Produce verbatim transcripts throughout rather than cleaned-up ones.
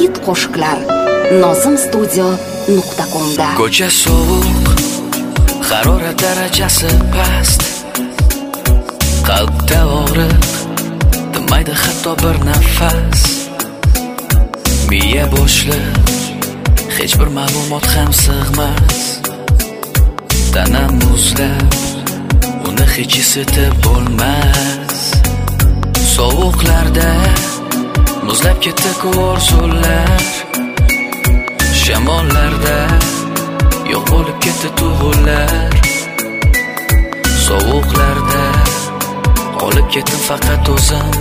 hit qo'shiqlar nozim studio nuqta com da. Ko'cha sovuq, harorat darajasi past, qalbda og'riq, tinmaydi hatto bir nafas. Miya bo'shliq, hech bir ma'lumot ham sig'mas. Tanam muzlab, uni hech isitib bo'lmas. Sovuqlarda muzlab ketdi orzular, shamollarda yo'q bo'lib ketdi tuyg'ular. Sovuqlarda olib ketdim faqat o'zim,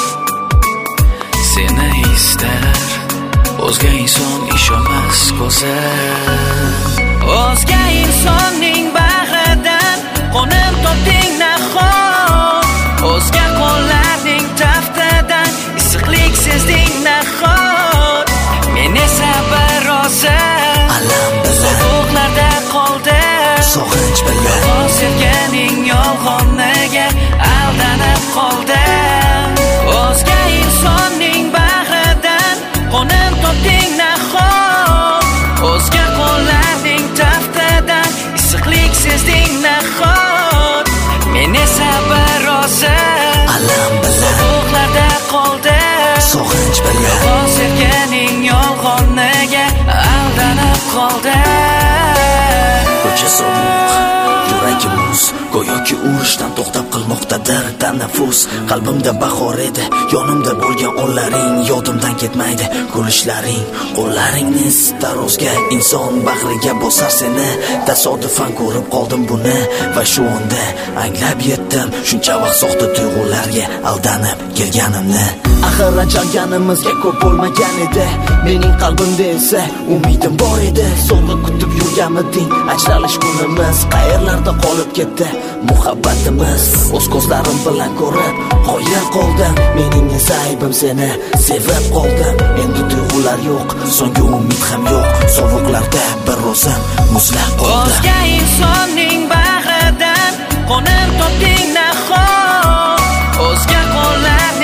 seni istar o'zga inson ishonmas ko'zim. O'zga insonning bag'ridan qo'nim topding nahot, o'zga qo'llarning taftidan issiqlik sezding nahot. Men esa birozim alam bilan sovuqlarda qoldim, sog'inch bilan sevganing yolg'oniga aldanib qoldim. O'zga insonning bag'ridan qo'nim topding nahot, o'zga qo'llarning taftidan issiqlik sezding nahot. Men esa birozim alam bilan sovuqlarda qoldim, sog'inch bilan sevganing yolg'oniga aldanib qoldim. Ko'cha sovuq, yuragim muz, go'yoki urishdan to'xtab qilmoqdadir tanaffus. Qalbimda bahor edi, yonimda bo'lgan onlaring yodimdan ketmaydi. Kulishlaring, qo'llaringni isitar o'zga inson bag'riga bosar seni. Tasodifan ko'rib qoldim buni va shu onda anglab yetdim shuncha vaqt soxta tuyg'ularga aldanib kelganimni. Axir ajalganimizga ko'p bo'lmagan edi, mening qalbimda esa umidim bor edi. So'nggi kutib yurganmiding ajralish kunimiz, qayerlarda qolib ketdi muhabbatimiz. O'z ko'zlarim bilan ko'rib qoyil qoldim, mening esa aybim seni sevib qoldim. Endi tuyg'ular yo'q, so'nggi umid ham yo'q, sovuqlarda bir o'zim muzlab qoldim. O'zga insonning bag'ridan qo'nim topding nahot, o'zga qo'llar